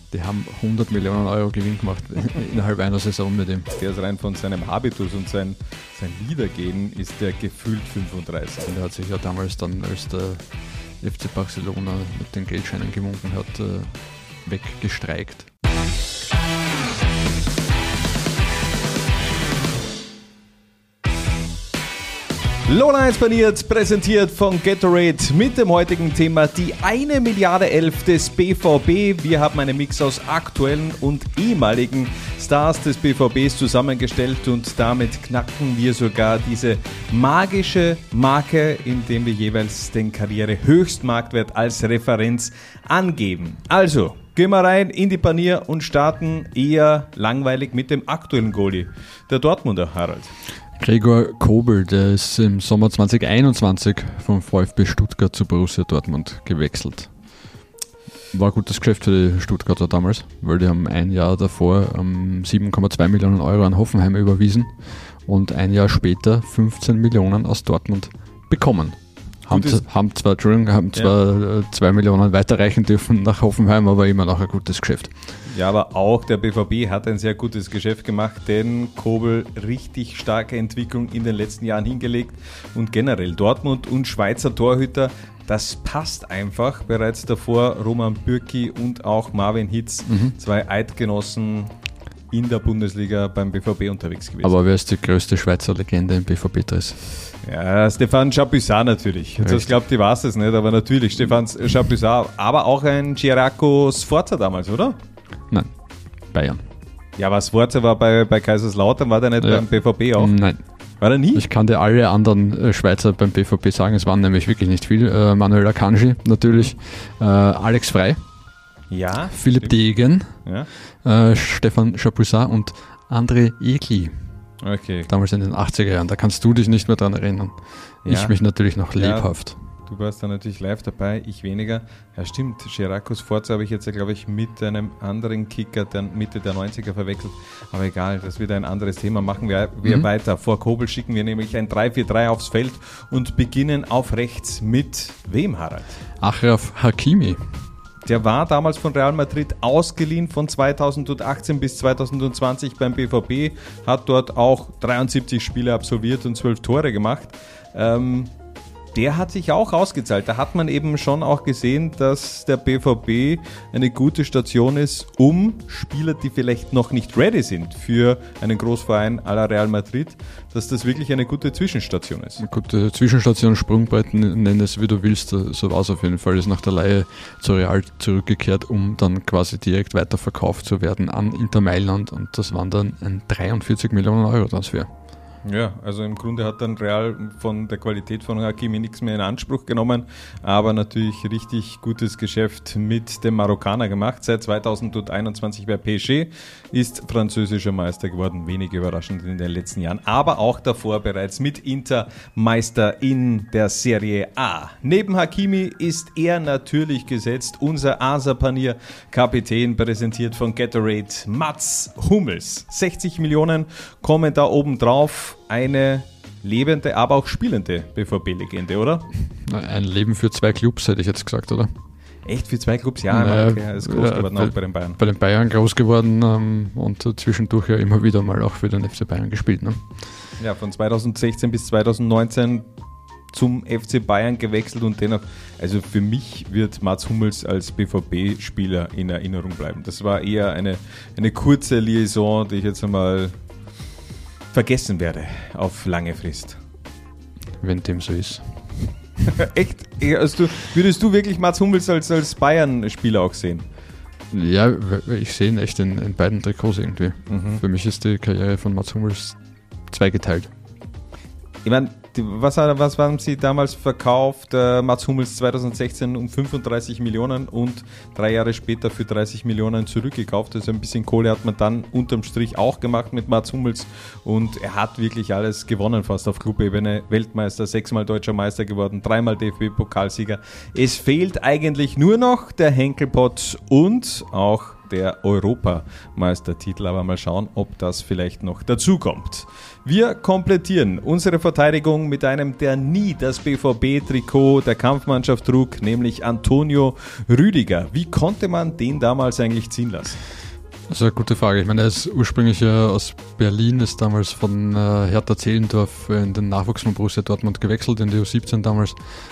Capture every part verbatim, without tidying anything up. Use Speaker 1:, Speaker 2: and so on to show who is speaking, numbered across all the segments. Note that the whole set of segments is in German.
Speaker 1: Die haben hundert Millionen Euro Gewinn gemacht innerhalb einer Saison mit ihm.
Speaker 2: Der ist rein von seinem Habitus und sein, sein Wiedergehen ist der gefühlt fünfunddreißig.
Speaker 1: Und er hat sich ja damals dann, als der F C Barcelona mit den Geldscheinen gewunken hat, weggestreikt.
Speaker 2: Lola eins paniert, präsentiert von Gatorade mit dem heutigen Thema die eine Milliarde elf des B V B. Wir haben einen Mix aus aktuellen und ehemaligen Stars des B V Bs zusammengestellt und damit knacken wir sogar diese magische Marke, indem wir jeweils den Karrierehöchstmarktwert als Referenz angeben. Also, gehen wir rein in die Panier und starten eher langweilig mit dem aktuellen Goalie, der Dortmunder, Harald.
Speaker 1: Gregor Kobel, der ist im Sommer zwanzig einundzwanzig vom VfB Stuttgart zu Borussia Dortmund gewechselt. War ein gutes Geschäft für die Stuttgarter damals, weil die haben ein Jahr davor um, sieben Komma zwei Millionen Euro an Hoffenheim überwiesen und ein Jahr später fünfzehn Millionen aus Dortmund bekommen. Haben, haben zwar, Entschuldigung, haben zwar ja. zwei Millionen weiterreichen dürfen nach Hoffenheim, aber immer noch ein gutes Geschäft.
Speaker 2: Ja, aber auch der B V B hat ein sehr gutes Geschäft gemacht, denn Kobel richtig starke Entwicklung in den letzten Jahren hingelegt und generell Dortmund und Schweizer Torhüter, das passt einfach. Bereits davor Roman Bürki und auch Marvin Hitz, mhm. zwei Eidgenossen in der Bundesliga beim B V B unterwegs gewesen.
Speaker 1: Aber wer ist die größte Schweizer Legende im B V B-Dress?
Speaker 2: Ja, Stefan Chapuisat natürlich. Jetzt, ich glaube, die weiß es nicht, aber natürlich Stefan Chapuisat, aber auch ein Giraco Sforza damals, oder?
Speaker 1: Nein, Bayern.
Speaker 2: Ja, aber Sforza war bei, bei Kaiserslautern, war der nicht ja. beim B V B auch?
Speaker 1: Nein.
Speaker 2: War er nie?
Speaker 1: Ich kann dir alle anderen Schweizer beim B V B sagen, es waren nämlich wirklich nicht viel. Äh, Manuel Akanji natürlich, äh, Alex Frey,
Speaker 2: ja,
Speaker 1: Philipp stimmt. Degen, ja. äh, Stefan Chapuisat und André Egli.
Speaker 2: Okay.
Speaker 1: Damals in den achtziger Jahren, da kannst du dich nicht mehr dran erinnern. Ja. Ich mich natürlich noch lebhaft.
Speaker 2: Ja, du warst da natürlich live dabei, ich weniger. Ja stimmt, Giraco Sforza habe ich jetzt, glaube ich, mit einem anderen Kicker der Mitte der neunziger verwechselt. Aber egal, das wird ein anderes Thema. Machen wir, wir mhm. weiter. Vor Kobel schicken wir nämlich ein drei vier drei aufs Feld und beginnen auf rechts mit wem, Harald?
Speaker 1: Achraf Hakimi.
Speaker 2: Der war damals von Real Madrid ausgeliehen von zweitausendachtzehn bis zweitausendzwanzig beim B V B, hat dort auch dreiundsiebzig Spiele absolviert und zwölf Tore gemacht. Ähm, der hat sich auch ausgezahlt. Da hat man eben schon auch gesehen, dass der B V B eine gute Station ist, um Spieler, die vielleicht noch nicht ready sind für einen Großverein à la Real Madrid, dass das wirklich eine gute Zwischenstation ist.
Speaker 1: Eine gute Zwischenstation, Sprungbrett, nenn es wie du willst, so war es auf jeden Fall. Ist nach der Leihe zu Real zurückgekehrt, um dann quasi direkt weiterverkauft zu werden an Inter Mailand und das waren dann ein dreiundvierzig Millionen Euro Transfer.
Speaker 2: Ja, also im Grunde hat dann Real von der Qualität von Hakimi nichts mehr in Anspruch genommen, aber natürlich richtig gutes Geschäft mit dem Marokkaner gemacht. Seit zweitausendeinundzwanzig bei P S G, ist französischer Meister geworden, wenig überraschend in den letzten Jahren, aber auch davor bereits mit Inter Meister in der Serie A. Neben Hakimi ist er natürlich gesetzt, unser Asa-Panier-Kapitän, präsentiert von Gatorade, Mats Hummels. sechzig Millionen kommen da oben drauf. Eine lebende, aber auch spielende B V B-Legende, oder?
Speaker 1: Ein Leben für zwei Clubs, hätte ich jetzt gesagt, oder?
Speaker 2: Echt, für zwei Clubs? Ja, naja, okay, er ist groß geworden,
Speaker 1: bei,
Speaker 2: auch bei den Bayern.
Speaker 1: Bei den Bayern groß geworden ähm, und zwischendurch ja immer wieder mal auch für den F C Bayern gespielt. Ne?
Speaker 2: Ja, von zweitausendsechzehn bis zweitausendneunzehn zum F C Bayern gewechselt und dennoch, also für mich wird Mats Hummels als B V B-Spieler in Erinnerung bleiben. Das war eher eine, eine kurze Liaison, die ich jetzt einmal vergessen werde auf lange Frist.
Speaker 1: Wenn dem so ist.
Speaker 2: Echt? Also du, würdest du wirklich Mats Hummels als, als Bayern-Spieler auch sehen?
Speaker 1: Ja, ich sehe ihn echt in, in beiden Trikots irgendwie.
Speaker 2: Mhm.
Speaker 1: Für mich ist die Karriere von Mats Hummels zweigeteilt.
Speaker 2: Ich meine, was, was haben sie damals verkauft? Äh, Mats Hummels zweitausendsechzehn um fünfunddreißig Millionen und drei Jahre später für dreißig Millionen zurückgekauft. Also ein bisschen Kohle hat man dann unterm Strich auch gemacht mit Mats Hummels und er hat wirklich alles gewonnen, fast auf Clubebene. Weltmeister, sechsmal deutscher Meister geworden, dreimal D F B-Pokalsieger. Es fehlt eigentlich nur noch der Henkelpott und auch der Europameistertitel. Aber mal schauen, ob das vielleicht noch dazu kommt. Wir komplettieren unsere Verteidigung mit einem, der nie das B V B-Trikot der Kampfmannschaft trug, nämlich Antonio Rüdiger. Wie konnte man den damals eigentlich ziehen lassen?
Speaker 1: Das ist eine gute Frage. Ich meine, er ist ursprünglich ja aus Berlin, ist damals von äh, Hertha Zehlendorf in den Nachwuchs von Borussia Dortmund gewechselt, in die U siebzehn damals,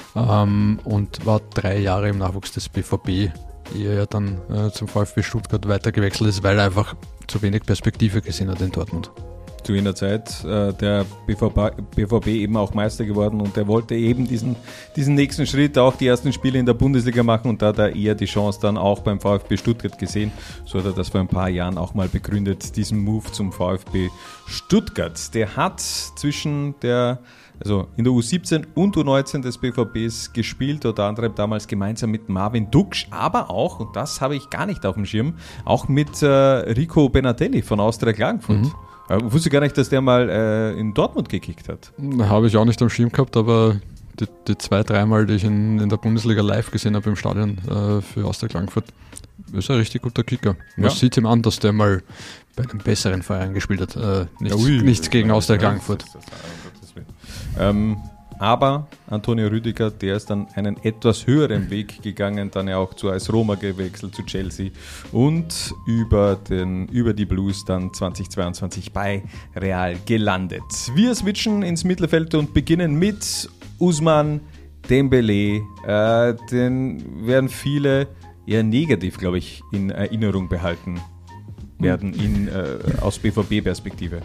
Speaker 1: ähm, und war drei Jahre im Nachwuchs des B V B, ehe er dann äh, zum VfB Stuttgart weitergewechselt ist, weil er einfach zu wenig Perspektive gesehen hat in Dortmund.
Speaker 2: Zu jener Zeit äh, der B V B, B V B eben auch Meister geworden und er wollte eben diesen, diesen nächsten Schritt, auch die ersten Spiele in der Bundesliga machen und da hat er eher die Chance dann auch beim VfB Stuttgart gesehen. So hat er das vor ein paar Jahren auch mal begründet, diesen Move zum VfB Stuttgart. Der hat zwischen der Also in der U siebzehn und U neunzehn des B V Bs gespielt, unter anderem damals gemeinsam mit Marvin Duksch, aber auch, und das habe ich gar nicht auf dem Schirm, auch mit äh, Rico Benatelli von Austria Klagenfurt. Mhm. Ich wusste gar nicht, dass der mal äh, in Dortmund gekickt hat.
Speaker 1: Habe ich auch nicht am Schirm gehabt, aber die, die zwei, dreimal, die ich in, in der Bundesliga live gesehen habe im Stadion äh, für Austria Klagenfurt, ist ein richtig guter Kicker. Man ja. sieht ihm an, dass der mal bei einem besseren Verein gespielt hat. Äh, nichts, ja, ui, nichts gegen Austria Klagenfurt.
Speaker 2: Das, das, das, das, das, ähm, aber Antonio Rüdiger, der ist dann einen etwas höheren Weg gegangen, dann ja auch zu A S Roma gewechselt, zu Chelsea und über, den, über die Blues dann zweitausendzweiundzwanzig bei Real gelandet. Wir switchen ins Mittelfeld und beginnen mit Ousmane Dembélé. Äh, den werden viele eher negativ, glaube ich, in Erinnerung behalten werden in, äh, aus B V B-Perspektive.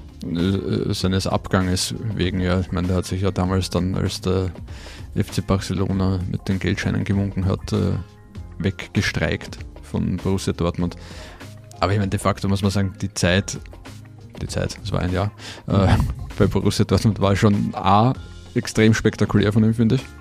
Speaker 1: Seines Abganges wegen, ja. Ich meine, der hat sich ja damals dann, als der F C Barcelona mit den Geldscheinen gewunken hat, äh, weggestreikt von Borussia Dortmund. Aber ich meine, de facto muss man sagen, die Zeit, die Zeit, das war ein Jahr, äh, bei Borussia Dortmund war schon A, extrem spektakulär von ihm, finde ich.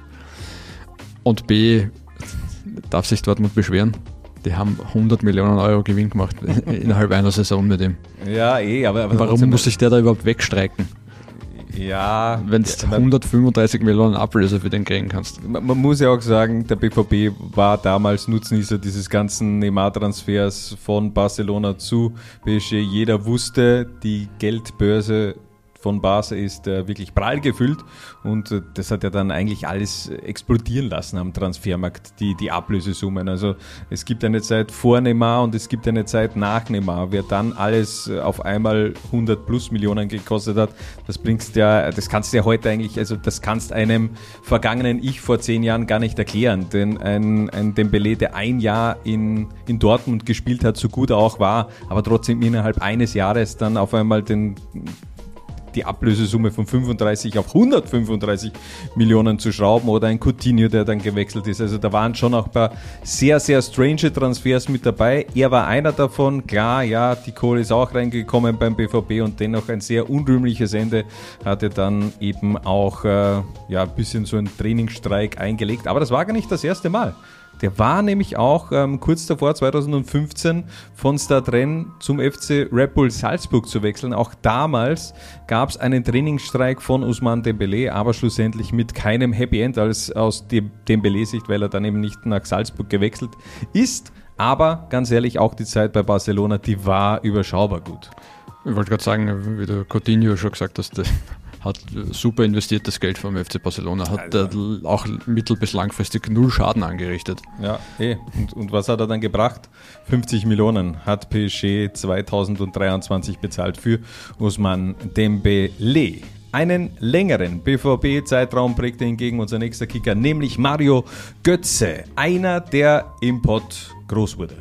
Speaker 1: Und B, darf sich Dortmund beschweren. Die haben hundert Millionen Euro Gewinn gemacht innerhalb einer Saison mit ihm.
Speaker 2: Ja, eh, aber... aber
Speaker 1: warum muss sich der da überhaupt wegstreiken?
Speaker 2: Ja...
Speaker 1: Wenn du ja, hundertfünfunddreißig Millionen Ablöse für den kriegen kannst.
Speaker 2: Man, man muss ja auch sagen, der B V B war damals Nutznießer dieses ganzen Neymar-Transfers von Barcelona zu P S G. Jeder wusste, die Geldbörse von Barca ist äh, wirklich prall gefüllt und äh, das hat ja dann eigentlich alles explodieren lassen am Transfermarkt, die, die Ablösesummen. Also es gibt eine Zeit vor Neymar und es gibt eine Zeit nach Neymar. Wer dann alles äh, auf einmal hundert plus Millionen gekostet hat, das bringst ja, das kannst du ja heute eigentlich, also das kannst einem vergangenen Ich vor zehn Jahren gar nicht erklären, denn ein, ein Dembélé, der ein Jahr in, in Dortmund gespielt hat, so gut er auch war, aber trotzdem innerhalb eines Jahres dann auf einmal den die Ablösesumme von fünfunddreißig auf hundertfünfunddreißig Millionen zu schrauben oder ein Coutinho, der dann gewechselt ist. Also da waren schon auch ein paar sehr, sehr strange Transfers mit dabei. Er war einer davon. Klar, ja, die Kohle ist auch reingekommen beim B V B und dennoch ein sehr unrühmliches Ende hatte dann eben auch äh, ja, ein bisschen so einen Trainingsstreik eingelegt. Aber das war gar nicht das erste Mal. Der war nämlich auch ähm, kurz davor, zweitausendfünfzehn, von Stadren zum F C Red Bull Salzburg zu wechseln. Auch damals gab es einen Trainingsstreik von Ousmane Dembélé, aber schlussendlich mit keinem Happy End als aus Dembélé-Sicht, weil er dann eben nicht nach Salzburg gewechselt ist. Aber ganz ehrlich, auch die Zeit bei Barcelona, die war überschaubar gut.
Speaker 1: Ich wollte gerade sagen, wie der Coutinho schon gesagt hast, der hat super investiertes Geld vom F C Barcelona, hat also auch mittel- bis langfristig null Schaden angerichtet.
Speaker 2: Ja, eh. Und, und was hat er dann gebracht? fünfzig Millionen hat P S G zweitausenddreiundzwanzig bezahlt für Ousmane Dembélé. Einen längeren B V B-Zeitraum prägte hingegen unser nächster Kicker, nämlich Mario Götze, einer, der im Pott groß wurde.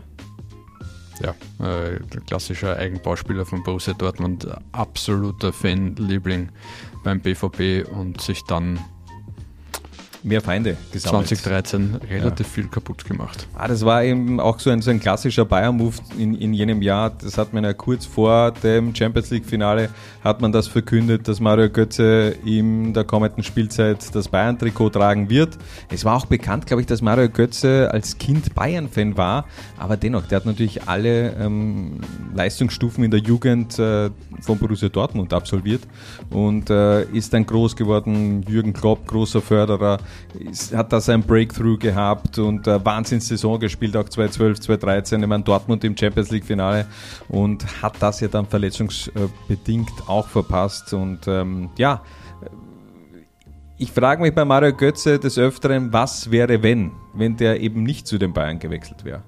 Speaker 1: Ja, äh, klassischer Eigenbauspieler von Borussia Dortmund, absoluter Fanliebling beim B V B und sich dann
Speaker 2: mehr Feinde gesammelt.
Speaker 1: zwanzig dreizehn relativ ja. viel kaputt gemacht.
Speaker 2: Ah, das war eben auch so ein, so ein klassischer Bayern-Move in, in jenem Jahr. Das hat man ja kurz vor dem Champions-League-Finale hat man das verkündet, dass Mario Götze in der kommenden Spielzeit das Bayern-Trikot tragen wird. Es war auch bekannt, glaube ich, dass Mario Götze als Kind Bayern-Fan war, aber dennoch, der hat natürlich alle ähm, Leistungsstufen in der Jugend äh, von Borussia Dortmund absolviert und äh, ist dann groß geworden. Jürgen Klopp, großer Förderer, ist, hat da sein Breakthrough gehabt und äh, Wahnsinns-Saison gespielt, auch zwanzig zwölf, zwanzig dreizehn, ich meine Dortmund im Champions League-Finale und hat das ja dann verletzungsbedingt auch verpasst und ähm, ja, ich frage mich bei Mario Götze des Öfteren, was wäre, wenn, wenn der eben nicht zu den Bayern gewechselt wäre?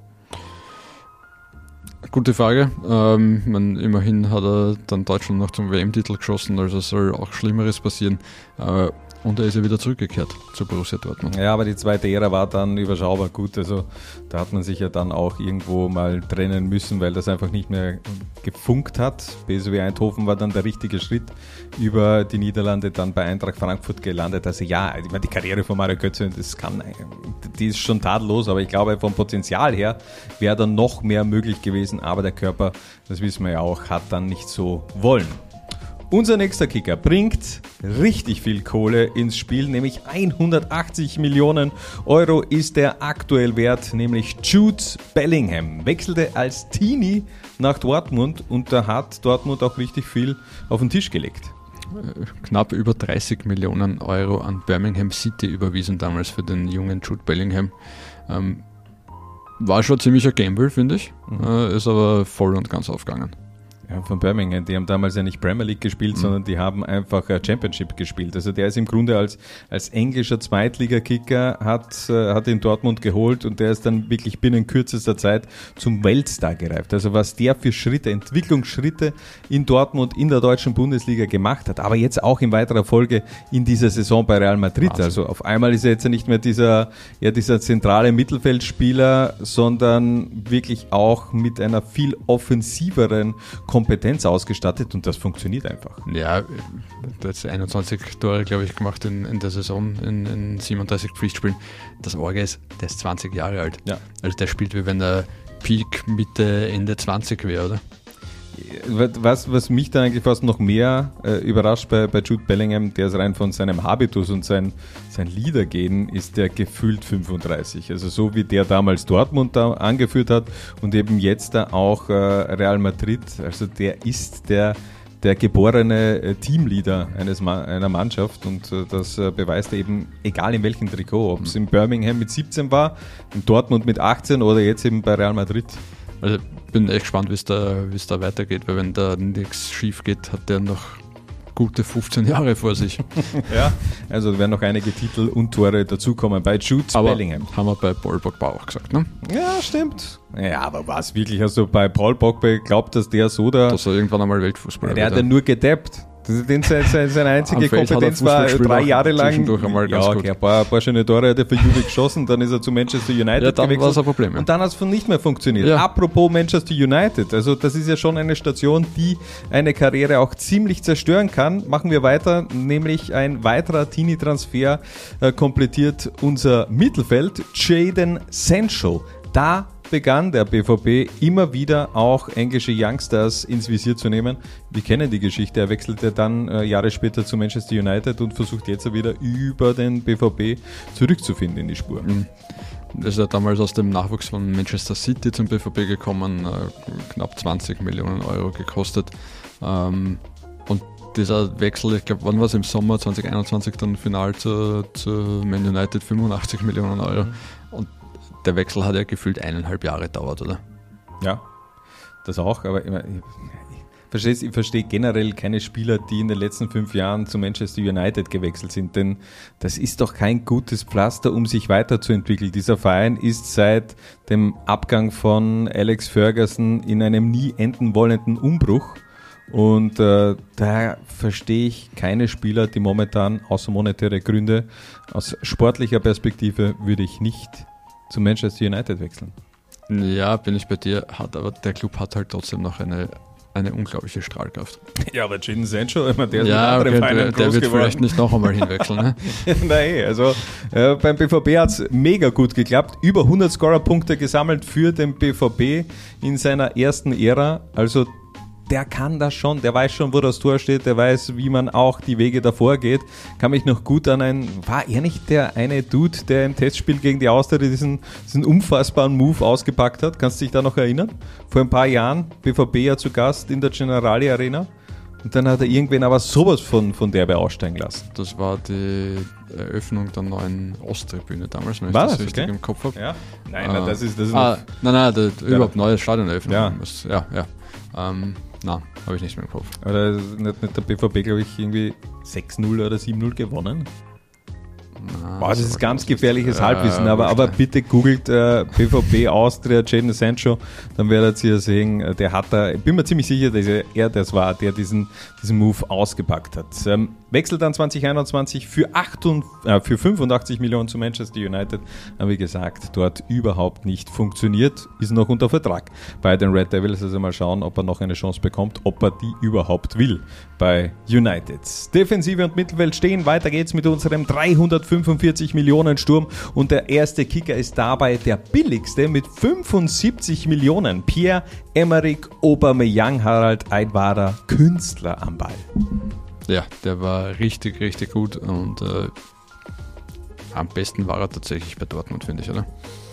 Speaker 1: Gute Frage. Ähm, man, immerhin hat er dann Deutschland noch zum W M-Titel geschossen, also soll auch Schlimmeres passieren. Äh, und er ist ja wieder zurückgekehrt zu Borussia Dortmund.
Speaker 2: Ja, aber die zweite Ära war dann überschaubar gut. Also da hat man sich ja dann auch irgendwo mal trennen müssen, weil das einfach nicht mehr gefunkt hat. B S V Eindhoven war dann der richtige Schritt über die Niederlande, dann bei Eintracht Frankfurt gelandet. Also ja, ich meine, die Karriere von Mario Götze, das kann, die ist schon tadellos, aber ich glaube, vom Potenzial her wäre dann noch mehr möglich gewesen. Aber der Körper, das wissen wir ja auch, hat dann nicht so wollen. Unser nächster Kicker bringt richtig viel Kohle ins Spiel, nämlich hundertachtzig Millionen Euro ist der aktuell wert, nämlich Jude Bellingham wechselte als Teenie nach Dortmund und da hat Dortmund auch richtig viel auf den Tisch gelegt.
Speaker 1: Knapp über dreißig Millionen Euro an Birmingham City überwiesen damals für den jungen Jude Bellingham. Ähm, war schon ziemlich ein Gamble, finde ich, mhm. äh, ist aber voll und ganz aufgegangen.
Speaker 2: Ja, von Birmingham, die haben damals ja nicht Premier League gespielt, mhm. sondern die haben einfach Championship gespielt. Also der ist im Grunde als, als englischer Zweitliga-Kicker, hat, äh, hat in Dortmund geholt und der ist dann wirklich binnen kürzester Zeit zum Weltstar gereift. Also was der für Schritte, Entwicklungsschritte in Dortmund, in der deutschen Bundesliga gemacht hat, aber jetzt auch in weiterer Folge in dieser Saison bei Real Madrid. Wahnsinn. Also auf einmal ist er jetzt ja nicht mehr dieser, ja, dieser zentrale Mittelfeldspieler, sondern wirklich auch mit einer viel offensiveren Kompetenz ausgestattet und das funktioniert einfach.
Speaker 1: Ja, der hat einundzwanzig Tore, glaube ich, gemacht in, in der Saison, in, in siebenunddreißig Pflichtspielen. Das Orge ist, der ist zwanzig Jahre alt.
Speaker 2: Ja.
Speaker 1: Also der spielt, wie wenn er Peak Mitte, Ende zwanzig wäre, oder?
Speaker 2: Was, was mich da eigentlich fast noch mehr äh, überrascht bei, bei Jude Bellingham, der ist rein von seinem Habitus und sein, sein Liedergehen, ist der gefühlt fünfunddreißig. Also so wie der damals Dortmund da angeführt hat und eben jetzt da auch äh, Real Madrid. Also der ist der, der geborene äh, Teamleader eines Ma- einer Mannschaft und äh, das äh, beweist er eben, egal in welchem Trikot, ob es in Birmingham mit siebzehn war, in Dortmund mit achtzehn oder jetzt eben bei Real Madrid.
Speaker 1: Also bin echt gespannt, wie es da, wie es da weitergeht, weil wenn da nichts schief geht, hat der noch gute fünfzehn Jahre vor sich.
Speaker 2: Ja, also werden noch einige Titel und Tore dazukommen bei Jude Bellingham.
Speaker 1: Haben wir bei Paul Pogba auch gesagt, ne?
Speaker 2: Ja, stimmt. Ja, aber was wirklich? Hast du bei Paul Pogba geglaubt, dass der so da...
Speaker 1: Dass er irgendwann einmal Weltfußballer
Speaker 2: Der hat ja nur gedappt. Den, seine, seine einzige Kompetenz war drei Jahre lang. Ja, okay, ein paar, ein paar schöne Tore hat er für Juve geschossen, dann ist er zu Manchester United
Speaker 1: ja, dann gewechselt. War es ein Problem, ja.
Speaker 2: Und dann hat es nicht mehr funktioniert. Ja. Apropos Manchester United, also das ist ja schon eine Station, die eine Karriere auch ziemlich zerstören kann. Machen wir weiter, nämlich ein weiterer Teenie-Transfer äh, komplettiert unser Mittelfeld, Jadon Sancho. Da begann der B V B immer wieder auch englische Youngsters ins Visier zu nehmen. Wir kennen die Geschichte. Er wechselte dann äh, Jahre später zu Manchester United und versucht jetzt wieder über den B V B zurückzufinden in die Spur.
Speaker 1: Mhm. Er ist ja damals aus dem Nachwuchs von Manchester City zum B V B gekommen, äh, knapp zwanzig Millionen Euro gekostet. Ähm, und dieser Wechsel, ich glaube, wann war es im Sommer zwanzig einundzwanzig dann final zu, zu Man United, fünfundachtzig Millionen Euro. Mhm. Und der Wechsel hat ja gefühlt eineinhalb Jahre gedauert, oder?
Speaker 2: Ja, das auch, aber ich, ich, ich verstehe generell keine Spieler, die in den letzten fünf Jahren zu Manchester United gewechselt sind, denn das ist doch kein gutes Pflaster, um sich weiterzuentwickeln. Dieser Verein ist seit dem Abgang von Alex Ferguson in einem nie enden wollenden Umbruch. Und äh, da verstehe ich keine Spieler, die momentan außer monetäre Gründe, aus sportlicher Perspektive würde ich nicht zu Manchester United wechseln.
Speaker 1: Ja, bin ich bei dir, hat, aber der Club hat halt trotzdem noch eine, eine unglaubliche Strahlkraft.
Speaker 2: Ja, aber Jadon Sancho, ich meine, der ist
Speaker 1: ja,
Speaker 2: mit anderen
Speaker 1: okay, der, der wird geworden. Vielleicht nicht noch einmal hinwechseln. Ne?
Speaker 2: Nein, also äh, beim B V B hat es mega gut geklappt. Über hundert Scorerpunkte gesammelt für den B V B in seiner ersten Ära. Also der kann das schon, der weiß schon, wo das Tor steht, der weiß, wie man auch die Wege davor geht. Kann mich noch gut an einen, war er nicht der eine Dude, der im Testspiel gegen die Austria diesen, diesen unfassbaren Move ausgepackt hat? Kannst du dich da noch erinnern? Vor ein paar Jahren, B V B ja zu Gast in der Generali Arena und dann hat er irgendwen aber sowas von, von derbe aussteigen lassen.
Speaker 1: Das war die Eröffnung der neuen Osttribüne damals, wenn ich
Speaker 2: war
Speaker 1: das,
Speaker 2: das
Speaker 1: richtig
Speaker 2: okay?
Speaker 1: im Kopf habe.
Speaker 2: Ja? Nein,
Speaker 1: äh,
Speaker 2: nein, das ist... Das ist
Speaker 1: ah, nein, nein, der, der überhaupt neue Stadioneröffnung.
Speaker 2: Ja.
Speaker 1: Was, ja, ja. Ähm, nein, habe ich nicht mehr im Kopf.
Speaker 2: Oder nicht, nicht der B V B, glaube ich, irgendwie sechs null oder sieben null gewonnen?
Speaker 1: Nein,
Speaker 2: Boah, das
Speaker 1: so
Speaker 2: ist ganz
Speaker 1: nicht.
Speaker 2: gefährliches
Speaker 1: Ja,
Speaker 2: Halbwissen,
Speaker 1: ja,
Speaker 2: aber,
Speaker 1: wurscht,
Speaker 2: aber
Speaker 1: ne.
Speaker 2: bitte googelt äh, B V B Austria, Jadon Sancho, dann werdet ihr sehen, äh, der hat da, ich bin mir ziemlich sicher, dass er das war, der diesen, diesen Move ausgepackt hat. Ähm, wechselt dann zwanzig einundzwanzig für, acht und, äh, für fünfundachtzig Millionen zu Manchester United, aber wie gesagt, dort überhaupt nicht funktioniert, ist noch unter Vertrag bei den Red Devils, also mal schauen, ob er noch eine Chance bekommt, ob er die überhaupt will bei United. Defensive und Mittelfeld stehen, weiter geht's mit unserem dreihundertfünfundvierzig Millionen Sturm und der erste Kicker ist dabei der billigste mit fünfundsiebzig Millionen. Pierre-Emerick Aubameyang, Harald, ein wahrer Künstler am Ball.
Speaker 1: Ja, der war richtig, richtig gut und äh, am besten war er tatsächlich bei Dortmund, finde ich, oder?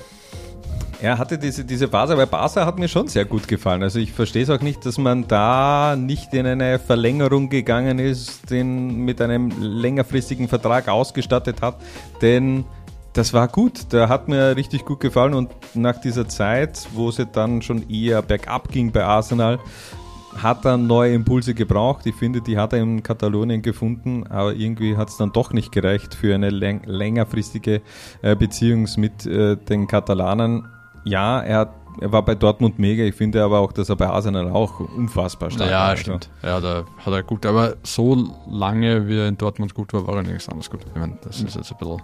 Speaker 2: Er hatte diese, diese Phase, weil Barca hat mir schon sehr gut gefallen. Also ich verstehe es auch nicht, dass man da nicht in eine Verlängerung gegangen ist, den mit einem längerfristigen Vertrag ausgestattet hat, denn das war gut. Der hat mir richtig gut gefallen und nach dieser Zeit, wo es ja dann schon eher bergab ging bei Arsenal, hat er neue Impulse gebraucht. Ich finde, die hat er in Katalonien gefunden, aber irgendwie hat es dann doch nicht gereicht für eine läng- längerfristige äh, Beziehung mit äh, den Katalanen. Ja, er, hat, er war bei Dortmund mega. Ich finde aber auch, dass er bei Arsenal auch unfassbar stark
Speaker 1: ja,
Speaker 2: war.
Speaker 1: Ja, stimmt. Ja, da hat er gut. Aber so lange, wie er in Dortmund gut war, war er nichts anderes gut. Ich meine, das ist jetzt ein bisschen...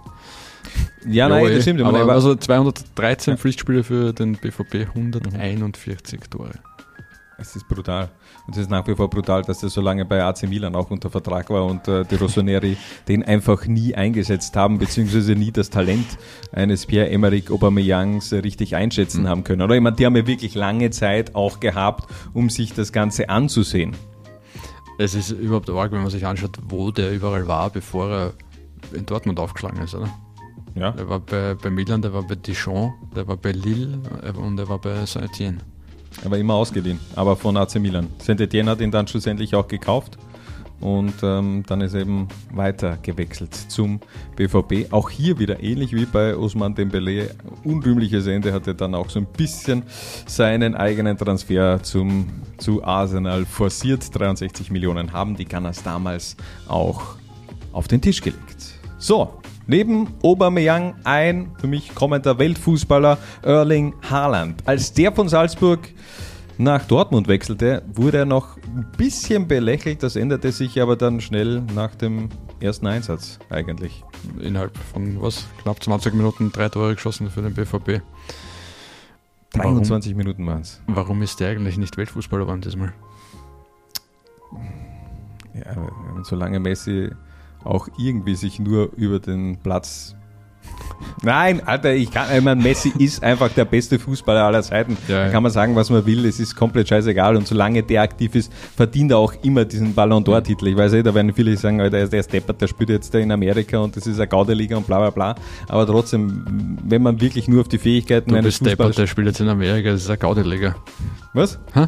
Speaker 2: Ja, nein,
Speaker 1: ja,
Speaker 2: das stimmt.
Speaker 1: Aber
Speaker 2: aber
Speaker 1: also zweihundertdreizehn ja. Pflichtspiele für den B V B, hunderteinundvierzig Tore.
Speaker 2: Es ist brutal. Und es ist nach wie vor brutal, dass er so lange bei A C Milan auch unter Vertrag war und äh, die Rossoneri den einfach nie eingesetzt haben, beziehungsweise nie das Talent eines Pierre-Emerick Aubameyangs äh, richtig einschätzen mhm. haben können. Oder ich meine, die haben ja wirklich lange Zeit auch gehabt, um sich das Ganze anzusehen.
Speaker 1: Es ist überhaupt arg, wenn man sich anschaut, wo der überall war, bevor er in Dortmund aufgeschlagen ist, oder?
Speaker 2: Ja.
Speaker 1: Der war bei, bei Milan, der war bei Dijon, der war bei Lille und er war bei Saint-Étienne.
Speaker 2: Er war immer ausgeliehen, aber von A C Milan. Saint-Étienne hat ihn dann schlussendlich auch gekauft und ähm, dann ist er eben weiter gewechselt zum B V B. Auch hier wieder ähnlich wie bei Ousmane Dembélé. Unrühmliches Ende, hat er dann auch so ein bisschen seinen eigenen Transfer zum, zu Arsenal forciert. dreiundsechzig Millionen haben die Gunners damals auch auf den Tisch gelegt. So. Neben Aubameyang ein für mich kommender Weltfußballer Erling Haaland. Als der von Salzburg nach Dortmund wechselte, wurde er noch ein bisschen belächelt. Das änderte sich aber dann schnell nach dem ersten Einsatz eigentlich.
Speaker 1: Innerhalb von was? Knapp zwanzig Minuten drei Tore geschossen für den B V B.
Speaker 2: dreiundzwanzig warum, Minuten waren es.
Speaker 1: Warum ist der eigentlich nicht Weltfußballer geworden diesmal?
Speaker 2: Ja, solange Messi auch irgendwie sich nur über den Platz... Nein, Alter, ich kann, ich meine, Messi ist einfach der beste Fußballer aller Zeiten. Ja, da kann man sagen, was man will, es ist komplett scheißegal. Und solange der aktiv ist, verdient er auch immer diesen Ballon d'Or-Titel. Ich weiß nicht, da werden viele sagen, Alter, der ist deppert, der spielt jetzt da in Amerika und das ist eine Gaudeliga und bla bla bla. Aber trotzdem, wenn man wirklich nur auf die Fähigkeiten
Speaker 1: du
Speaker 2: eines
Speaker 1: bist deppert, der spielt jetzt in Amerika, das ist eine Gaudeliga.
Speaker 2: Was?
Speaker 1: Hä?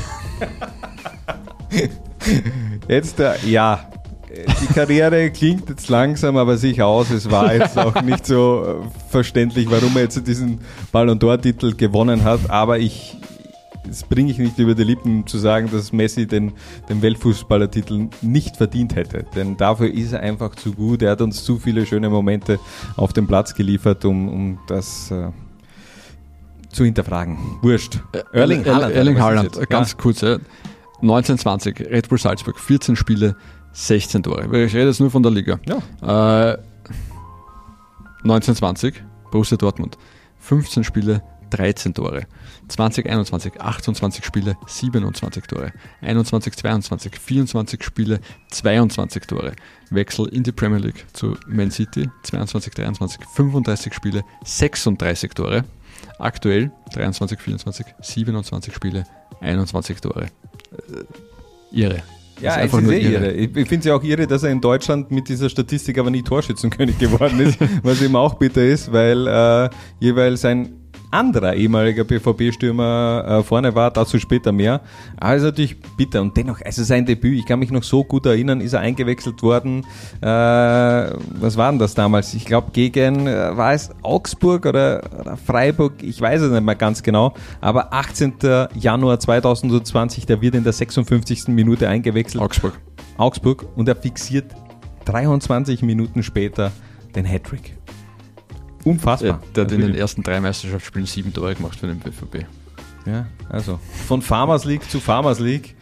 Speaker 2: Jetzt, äh, ja... Die Karriere klingt jetzt langsam, aber sicher aus. Es war jetzt auch nicht so verständlich, warum er jetzt diesen Ballon d'Or-Titel gewonnen hat. Aber ich, das bringe ich nicht über die Lippen zu sagen, dass Messi den, den Weltfußballertitel nicht verdient hätte. Denn dafür ist er einfach zu gut. Er hat uns zu viele schöne Momente auf dem Platz geliefert, um, um das äh, zu hinterfragen. Wurscht.
Speaker 1: Erling Haaland. Erling Haaland, ganz ja. kurz. Ja. neunzehn zwanzig, Red Bull Salzburg, vierzehn Spiele, sechzehn Tore. Ich rede jetzt nur von der Liga. Ja. Äh, neunzehn zwanzig, Borussia Dortmund, fünfzehn Spiele, dreizehn Tore. zwanzig einundzwanzig, achtundzwanzig Spiele, siebenundzwanzig Tore. einundzwanzig zweiundzwanzig, vierundzwanzig Spiele, zweiundzwanzig Tore. Wechsel in die Premier League zu Man City, zweiundzwanzig dreiundzwanzig, fünfunddreißig Spiele, sechsunddreißig Tore. Aktuell dreiundzwanzig vierundzwanzig, siebenundzwanzig Spiele, einundzwanzig Tore. Äh, irre.
Speaker 2: Ja, es ist eh irre. Ich finde es ja auch irre, dass er in Deutschland mit dieser Statistik aber nie Torschützenkönig geworden ist, was eben auch bitter ist, weil äh, jeweils ein anderer ehemaliger B V B-Stürmer äh, vorne war, dazu später mehr. Aber ist natürlich bitter und dennoch, also sein Debüt, ich kann mich noch so gut erinnern, ist er eingewechselt worden. Äh, was war denn das damals? Ich glaube gegen, äh, war es Augsburg oder, oder Freiburg? Ich weiß es nicht mehr ganz genau. Aber achtzehnten Januar zweitausendzwanzig, der wird in der sechsundfünfzigsten Minute eingewechselt.
Speaker 1: Augsburg.
Speaker 2: Augsburg und er fixiert dreiundzwanzig Minuten später den Hattrick. Unfassbar.
Speaker 1: Ja, der hat in den ersten drei Meisterschaftsspielen sieben Tore gemacht für den B V B.
Speaker 2: Ja, also von Farmers League zu Farmers League.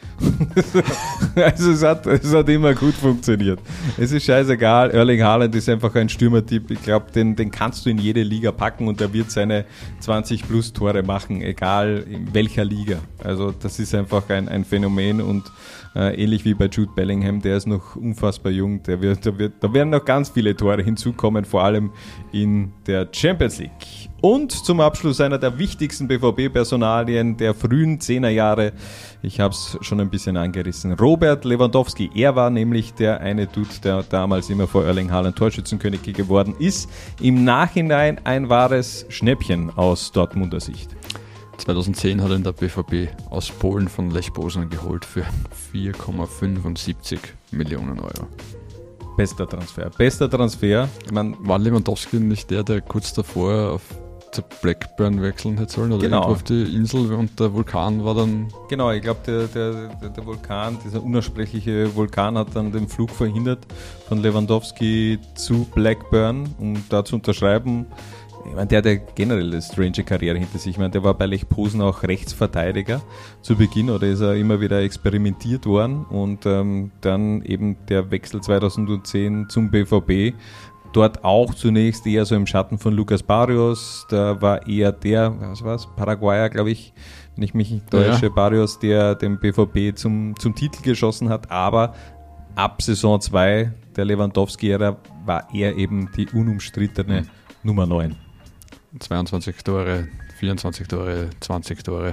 Speaker 2: Also es hat, es hat immer gut funktioniert. Es ist scheißegal, Erling Haaland ist einfach ein Stürmertyp. Ich glaube, den, den kannst du in jede Liga packen und der wird seine zwanzig plus Tore machen, egal in welcher Liga. Also das ist einfach ein, ein Phänomen und äh, ähnlich wie bei Jude Bellingham, der ist noch unfassbar jung. Der wird, der wird, da werden noch ganz viele Tore hinzukommen, vor allem in der Champions League. Und zum Abschluss einer der wichtigsten B V B-Personalien der frühen Zehnerjahre. Ich habe es schon ein bisschen angerissen. Robert Lewandowski. Er war nämlich der eine Dude, der damals immer vor Erling Haaland Torschützenkönig geworden ist. Im Nachhinein ein wahres Schnäppchen aus Dortmunder Sicht.
Speaker 1: zweitausendzehn hat ihn der B V B aus Polen von Lech Poznań geholt für vier Komma fünfundsiebzig Millionen Euro.
Speaker 2: Bester Transfer. Bester Transfer. Ich mein,
Speaker 1: war Lewandowski nicht der, der kurz davor auf zu Blackburn wechseln hätte sollen oder
Speaker 2: genau.
Speaker 1: irgendwo auf die Insel und der Vulkan war dann...
Speaker 2: Genau, ich glaube der, der, der, der Vulkan, dieser unaussprechliche Vulkan hat dann den Flug verhindert von Lewandowski zu Blackburn, um da zu unterschreiben. Ich meine, der hat ja generell eine strange Karriere hinter sich. Ich meine, der war bei Lech Posen auch Rechtsverteidiger zu Beginn oder ist er immer wieder experimentiert worden und ähm, dann eben der Wechsel zweitausendzehn zum B V B. Dort auch zunächst eher so im Schatten von Lucas Barrios, da war eher der, was war's, Paraguayer, glaube ich, wenn ich mich nicht täusche, ja. Barrios, der den B V B zum, zum Titel geschossen hat, aber ab Saison zwei der Lewandowski-Ära war er eben die unumstrittene mhm. Nummer neun.
Speaker 1: zweiundzwanzig Tore, vierundzwanzig Tore, zwanzig Tore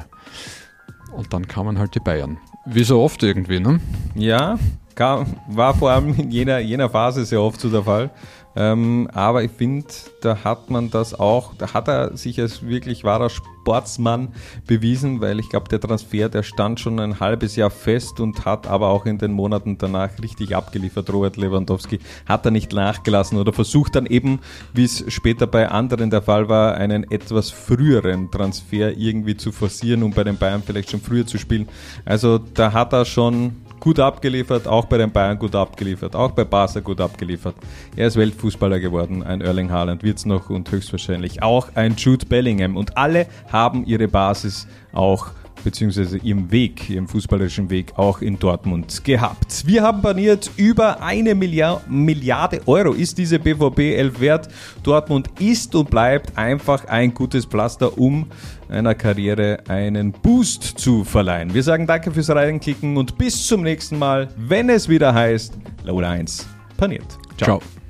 Speaker 1: und dann kamen halt die Bayern. Wie so oft irgendwie, ne?
Speaker 2: Ja, kam, war vor allem in jener, jener Phase sehr oft so der Fall. Ähm, aber ich finde, da hat man das auch, da hat er sich als wirklich wahrer Sportsmann bewiesen, weil ich glaube, der Transfer, der stand schon ein halbes Jahr fest und hat aber auch in den Monaten danach richtig abgeliefert. Robert Lewandowski hat er nicht nachgelassen oder versucht dann eben, wie es später bei anderen der Fall war, einen etwas früheren Transfer irgendwie zu forcieren, um bei den Bayern vielleicht schon früher zu spielen. Also da hat er schon gut abgeliefert, auch bei den Bayern gut abgeliefert, auch bei Barca gut abgeliefert. Er ist Weltfußballer geworden, ein Erling Haaland wird es noch und höchstwahrscheinlich auch ein Jude Bellingham. Und alle haben ihre Basis auch, beziehungsweise ihren Weg, ihren fußballerischen Weg auch in Dortmund gehabt. Wir haben paniert, über eine Milliard, Milliarde Euro ist diese B V B elf wert. Dortmund ist und bleibt einfach ein gutes Pflaster, um einer Karriere einen Boost zu verleihen. Wir sagen danke fürs Reinklicken und bis zum nächsten Mal, wenn es wieder heißt, Laula eins paniert. Ciao. Ciao.